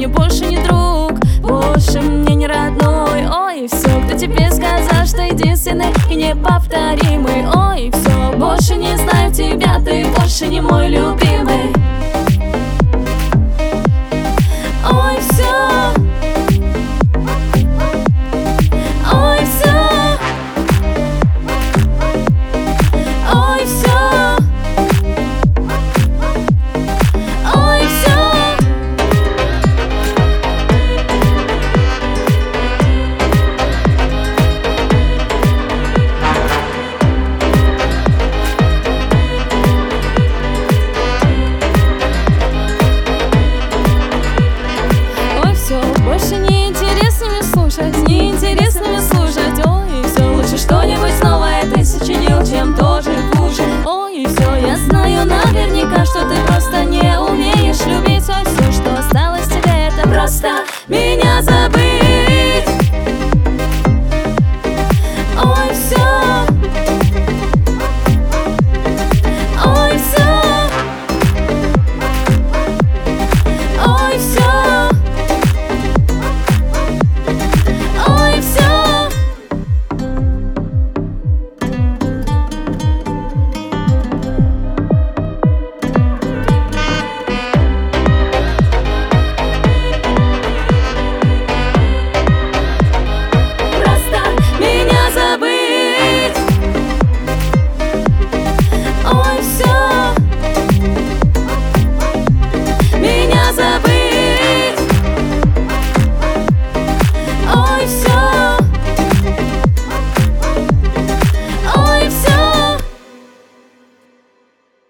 мне больше не друг, больше мне не родной. Ой, все, кто тебе сказал, что единственный и неповторимый. Ой, все, больше не знаю тебя, ты больше не мой любимый.